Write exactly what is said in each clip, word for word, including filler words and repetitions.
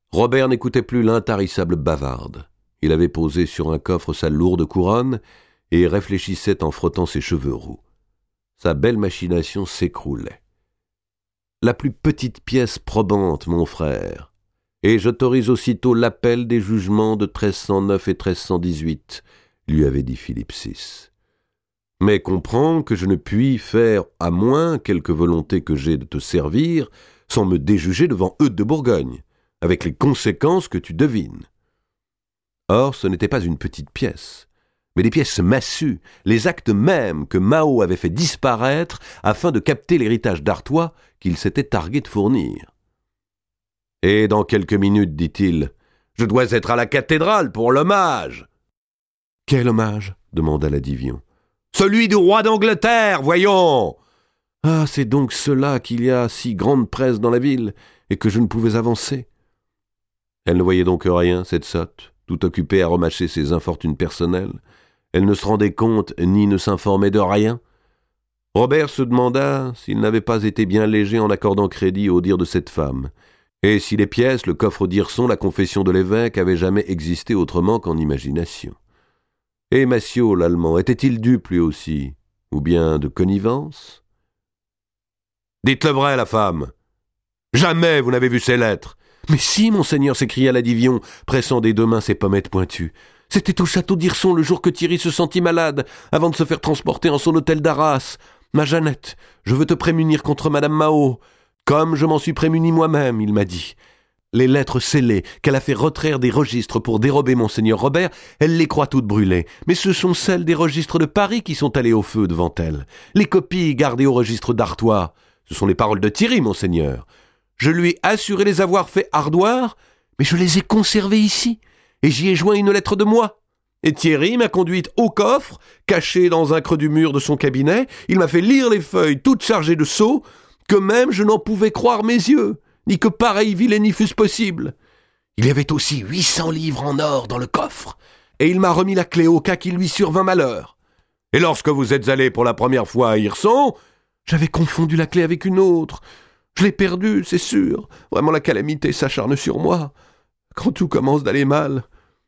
Robert n'écoutait plus l'intarissable bavarde. Il avait posé sur un coffre sa lourde couronne et réfléchissait en frottant ses cheveux roux. Sa belle machination s'écroulait. « La plus petite pièce probante, mon frère, et j'autorise aussitôt l'appel des jugements de treize cent neuf et treize cent dix-huit, lui avait dit Philippe six. Mais comprends que je ne puis faire à moins quelque volonté que j'ai de te servir sans me déjuger devant Eudes de Bourgogne, avec les conséquences que tu devines. » Or, ce n'était pas une petite pièce, mais des pièces massues, les actes mêmes que Mao avait fait disparaître afin de capter l'héritage d'Artois qu'il s'était targué de fournir. « Et dans quelques minutes, dit-il, je dois être à la cathédrale pour l'hommage. »« Quel hommage ?» demanda la Divion. « Celui du roi d'Angleterre, voyons !»« Ah, c'est donc cela qu'il y a si grande presse dans la ville, et que je ne pouvais avancer. » Elle ne voyait donc rien, cette sotte, tout occupée à remâcher ses infortunes personnelles. Elle ne se rendait compte ni ne s'informait de rien. Robert se demanda s'il n'avait pas été bien léger en accordant crédit au dire de cette femme, et si les pièces, le coffre d'Hirson, la confession de l'évêque avaient jamais existé autrement qu'en imagination. Et Massiot, l'Allemand, était-il dupe lui aussi, ou bien de connivence? « Dites le vrai, la femme. Jamais vous n'avez vu ces lettres. »« Mais si, monseigneur, s'écria la Divion, pressant des deux mains ses pommettes pointues. C'était au château d'Hirson le jour que Thierry se sentit malade, avant de se faire transporter en son hôtel d'Arras. Ma Jeannette, je veux te prémunir contre Madame Mao. Comme je m'en suis prémuni moi-même, il m'a dit. Les lettres scellées qu'elle a fait retraire des registres pour dérober monseigneur Robert, elle les croit toutes brûlées. Mais ce sont celles des registres de Paris qui sont allées au feu devant elle. Les copies gardées au registre d'Artois, ce sont les paroles de Thierry, monseigneur. Je lui ai assuré les avoir fait ardoir, mais je les ai conservées ici, et j'y ai joint une lettre de moi. Et Thierry m'a conduite au coffre, caché dans un creux du mur de son cabinet. Il m'a fait lire les feuilles toutes chargées de sceaux, que même je n'en pouvais croire mes yeux, ni que pareille vilainie fût possible. Il y avait aussi huit cents livres en or dans le coffre, et il m'a remis la clé au cas qu'il lui survint malheur. Et lorsque vous êtes allé pour la première fois à Hirson, j'avais confondu la clé avec une autre. Je l'ai perdue, c'est sûr. Vraiment la calamité s'acharne sur moi. Quand tout commence d'aller mal.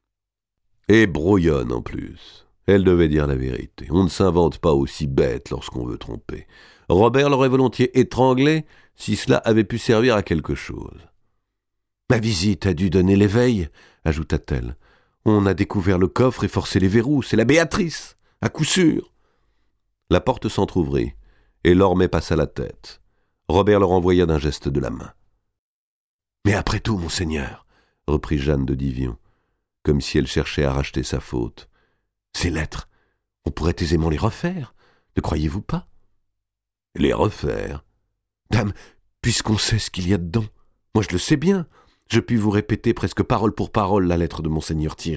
Et brouillonne en plus. Elle devait dire la vérité. On ne s'invente pas aussi bête lorsqu'on veut tromper. Robert l'aurait volontiers étranglé si cela avait pu servir à quelque chose. « Ma visite a dû donner l'éveil, » ajouta-t-elle. « On a découvert le coffre et forcé les verrous. C'est la Béatrice, à coup sûr. » La porte s'entr'ouvrit, et Lormet passa la tête. Robert le renvoya d'un geste de la main. « Mais après tout, monseigneur, » reprit Jeanne de Divion, comme si elle cherchait à racheter sa faute, « ces lettres, on pourrait aisément les refaire, ne croyez-vous pas ?»« Les refaire ?»« Dame, puisqu'on sait ce qu'il y a dedans, moi je le sais bien, je puis vous répéter presque parole pour parole la lettre de monseigneur Thierry. »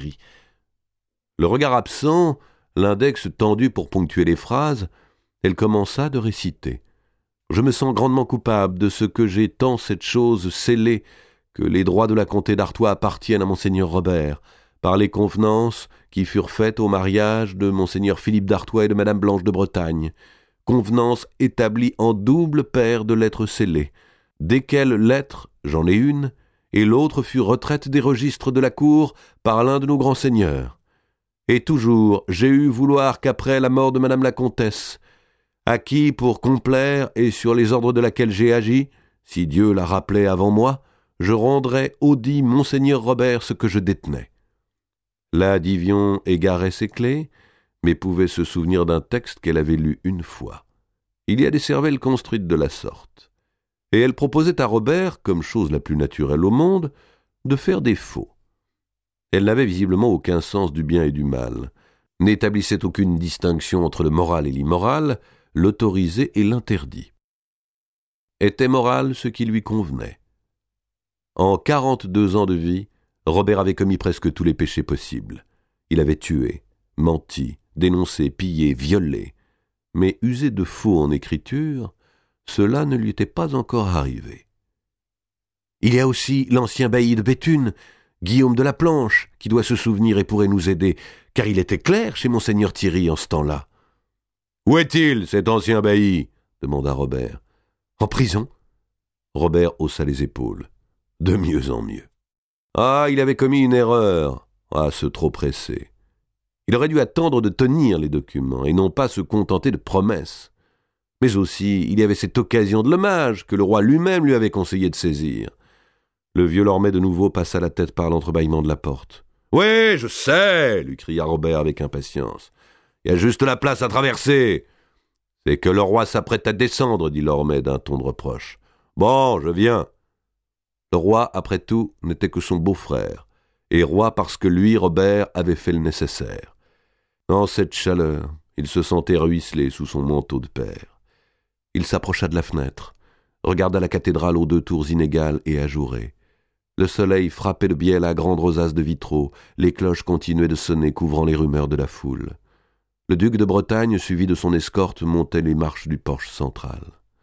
Le regard absent, l'index tendu pour ponctuer les phrases, elle commença de réciter. Je me sens grandement coupable de ce que j'ai tant cette chose scellée que les droits de la comté d'Artois appartiennent à monseigneur Robert, par les convenances qui furent faites au mariage de monseigneur Philippe d'Artois et de madame Blanche de Bretagne, convenances établies en double paire de lettres scellées, desquelles lettres, j'en ai une, et l'autre fut retraite des registres de la cour par l'un de nos grands seigneurs. Et toujours, j'ai eu vouloir qu'après la mort de madame la comtesse, à qui, pour complaire et sur les ordres de laquelle j'ai agi, si Dieu l'a rappelé avant moi, je rendrais au dit monseigneur Robert ce que je détenais. » La Divion égarait ses clés, mais pouvait se souvenir d'un texte qu'elle avait lu une fois. Il y a des cervelles construites de la sorte. Et elle proposait à Robert, comme chose la plus naturelle au monde, de faire des faux. Elle n'avait visiblement aucun sens du bien et du mal, n'établissait aucune distinction entre le moral et l'immoral, l'autorisé et l'interdit. Était moral ce qui lui convenait. En quarante-deux ans de vie, Robert avait commis presque tous les péchés possibles. Il avait tué, menti, dénoncé, pillé, violé. Mais usé de faux en écriture, cela ne lui était pas encore arrivé. Il y a aussi l'ancien bailli de Béthune, Guillaume de la Planche, qui doit se souvenir et pourrait nous aider, car il était clerc chez monseigneur Thierry en ce temps-là. « Où est-il, cet ancien bailli ?» demanda Robert. « En prison ?» Robert haussa les épaules. De mieux en mieux. Ah, il avait commis une erreur. Ah, se trop presser. Il aurait dû attendre de tenir les documents, et non pas se contenter de promesses. Mais aussi, il y avait cette occasion de l'hommage que le roi lui-même lui avait conseillé de saisir. Le vieux Lormet de nouveau passa la tête par l'entrebâillement de la porte. « Oui, je sais !» lui cria Robert avec impatience. « Il y a juste la place à traverser !»« C'est que le roi s'apprête à descendre, » dit Lormet d'un ton de reproche. « Bon, je viens. » Le roi, après tout, n'était que son beau-frère, et roi parce que lui, Robert, avait fait le nécessaire. Dans cette chaleur, il se sentait ruisseler sous son manteau de père. Il s'approcha de la fenêtre, regarda la cathédrale aux deux tours inégales et ajourées. Le soleil frappait de biais la grande rosace de vitraux, les cloches continuaient de sonner, couvrant les rumeurs de la foule. Le duc de Bretagne, suivi de son escorte, montait les marches du porche central.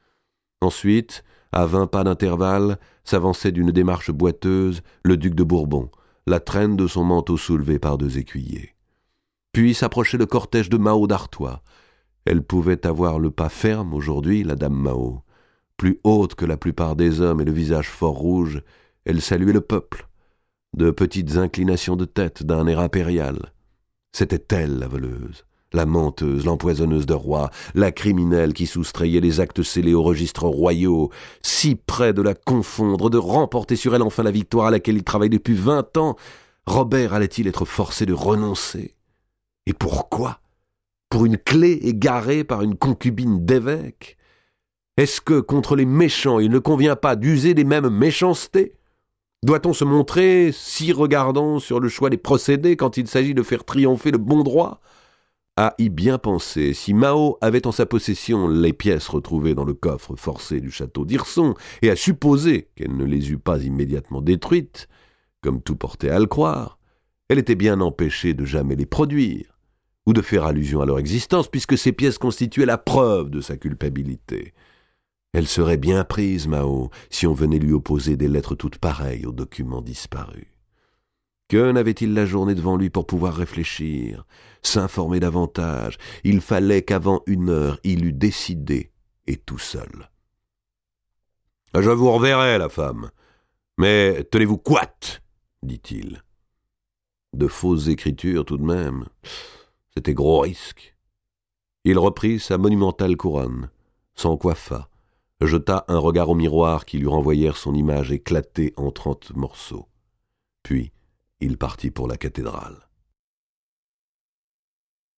Ensuite, à vingt pas d'intervalle, s'avançait d'une démarche boiteuse le duc de Bourbon, la traîne de son manteau soulevé par deux écuyers. Puis s'approchait le cortège de Mao d'Artois. Elle pouvait avoir le pas ferme aujourd'hui, la dame Mao. Plus haute que la plupart des hommes et le visage fort rouge, elle saluait le peuple, de petites inclinations de tête d'un air impérial. C'était elle, la voleuse, la menteuse, l'empoisonneuse de rois, la criminelle qui soustrayait les actes scellés aux registres royaux, si près de la confondre, de remporter sur elle enfin la victoire à laquelle il travaille depuis vingt ans. Robert allait-il être forcé de renoncer? Et pourquoi? Pour une clé égarée par une concubine d'évêque? Est-ce que, contre les méchants, il ne convient pas d'user des mêmes méchancetés? Doit-on se montrer si regardant sur le choix des procédés quand il s'agit de faire triompher le bon droit? À y bien penser, si Mao avait en sa possession les pièces retrouvées dans le coffre forcé du château d'Hirson, et à supposer qu'elle ne les eût pas immédiatement détruites, comme tout portait à le croire, elle était bien empêchée de jamais les produire, ou de faire allusion à leur existence, puisque ces pièces constituaient la preuve de sa culpabilité. Elle serait bien prise, Mao, si on venait lui opposer des lettres toutes pareilles aux documents disparus. Que n'avait-il la journée devant lui pour pouvoir réfléchir, s'informer davantage? Il fallait qu'avant une heure, il eût décidé, et tout seul. « Je vous reverrai, la femme, mais tenez-vous couate, dit-il. De fausses écritures, tout de même, c'était gros risque. Il reprit sa monumentale couronne, s'encoiffa, jeta un regard au miroir qui lui renvoyèrent son image éclatée en trente morceaux. Puis, il partit pour la cathédrale.